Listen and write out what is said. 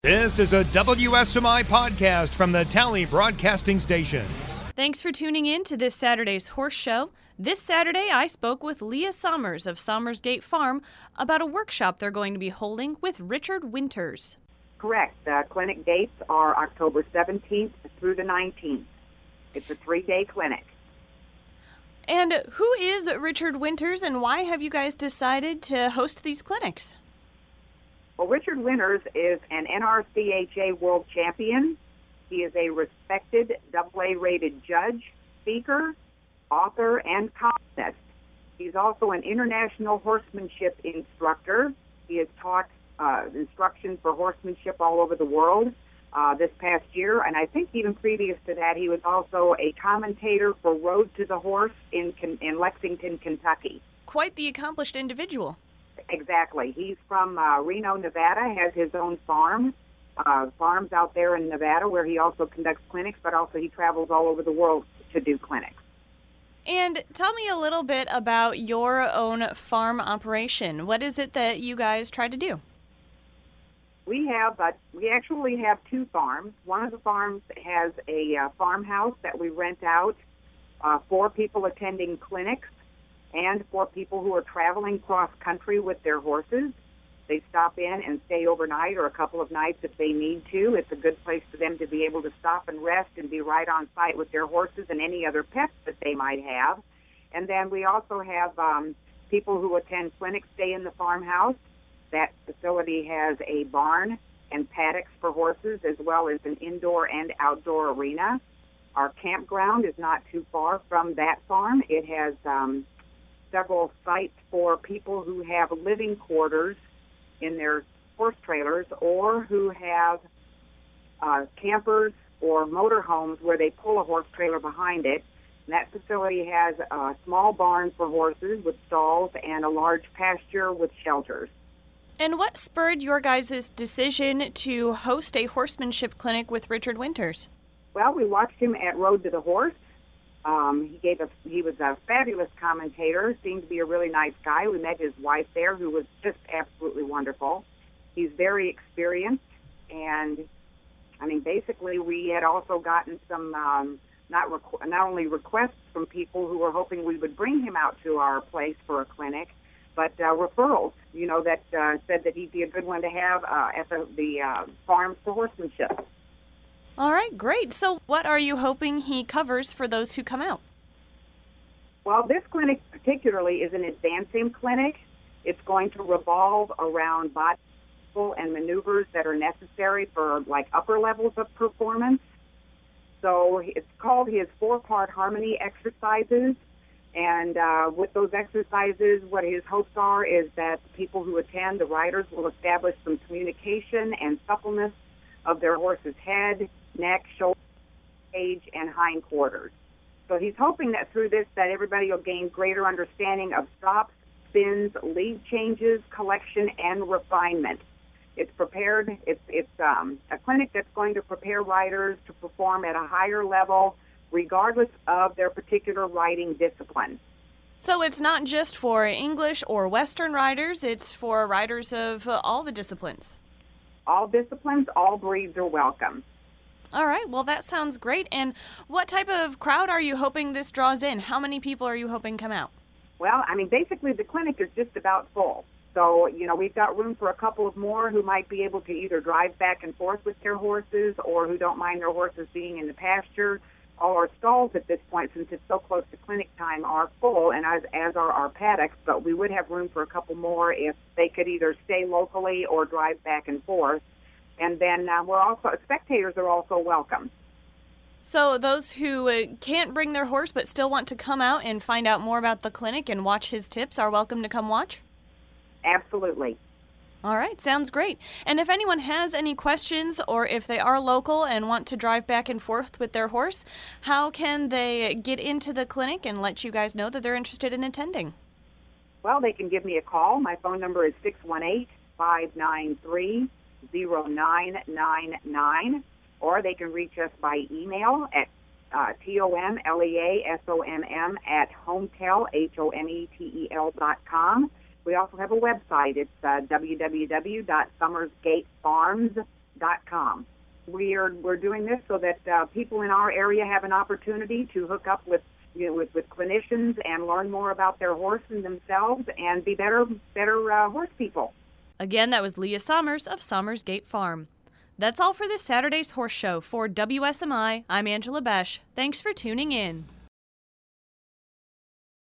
This is a WSMI podcast from the Tally Broadcasting Station. Thanks for tuning in to this Saturday's Horse Show. This Saturday, I spoke with Leah Sommers of Sommers Gate Farm about a workshop they're going to be holding with Richard Winters. Correct. The clinic dates are October 17th through the 19th. It's a 3-day clinic. And who is Richard Winters, and why have you guys decided to host these clinics? Well, Richard Winters is an NRCHA world champion. He is a respected AA-rated judge, speaker, author, and columnist. He's also an international horsemanship instructor. He has taught instruction for horsemanship all over the world this past year, and I think even previous to that, he was also a commentator for Road to the Horse in Lexington, Kentucky. Quite the accomplished individual. Exactly. He's from Reno, Nevada, has his own farms out there in Nevada where he also conducts clinics, but also he travels all over the world to do clinics. And tell me a little bit about your own farm operation. What is it that you guys try to do? We actually have 2 farms. One of the farms has a farmhouse that we rent out for people attending clinics and for people who are traveling cross-country with their horses. They stop in and stay overnight or a couple of nights if they need to. It's a good place for them to be able to stop and rest and be right on site with their horses and any other pets that they might have. And then we also have people who attend clinics stay in the farmhouse. That facility has a barn and paddocks for horses, as well as an indoor and outdoor arena. Our campground is not too far from that farm. It has several sites for people who have living quarters in their horse trailers or who have campers or motorhomes where they pull a horse trailer behind it. And that facility has a small barn for horses with stalls and a large pasture with shelters. And what spurred your guys' decision to host a horsemanship clinic with Richard Winters? Well, we watched him at Road to the Horse. He was a fabulous commentator, seemed to be a really nice guy. We met his wife there, who was just absolutely wonderful. He's very experienced, and basically we had also gotten some not only requests from people who were hoping we would bring him out to our place for a clinic, but referrals, that said that he'd be a good one to have at the farms for horsemanship. All right, great. So what are you hoping he covers for those who come out? Well, this clinic particularly is an advancing clinic. It's going to revolve around body and maneuvers that are necessary for upper levels of performance. So it's called his 4-part harmony exercises. And with those exercises, what his hopes are is that the people who attend, the riders, will establish some communication and suppleness of their horse's head, neck, shoulder, cage, and hindquarters. So he's hoping that through this that everybody will gain greater understanding of stops, spins, lead changes, collection, and refinement. It's a clinic that's going to prepare riders to perform at a higher level regardless of their particular riding discipline. So it's not just for English or Western riders, it's for riders of all the disciplines. All disciplines, all breeds are welcome. All right, well, that sounds great. And what type of crowd are you hoping this draws in? How many people are you hoping come out? Well, basically the clinic is just about full. So, we've got room for a couple of more who might be able to either drive back and forth with their horses or who don't mind their horses being in the pasture. All our stalls at this point, since it's so close to clinic time, are full, and as are our paddocks, but we would have room for a couple more if they could either stay locally or drive back and forth. And then spectators are also welcome. So those who can't bring their horse but still want to come out and find out more about the clinic and watch his tips are welcome to come watch? Absolutely. All right, sounds great. And if anyone has any questions or if they are local and want to drive back and forth with their horse, how can they get into the clinic and let you guys know that they're interested in attending? Well, they can give me a call. My phone number is 618-593-0999, or they can reach us by email at tomleasometel@hometel.com. We also have a website. It's www.sommersgatefarms.com. wsmi.com. We're doing this so that people in our area have an opportunity to hook up with clinicians and learn more about their horse and themselves and be better horse people. Again, that was Leah Sommers of Sommers Gate Farm. That's all for this Saturday's Horse Show. For WSMI, I'm Angela Besh. Thanks for tuning in.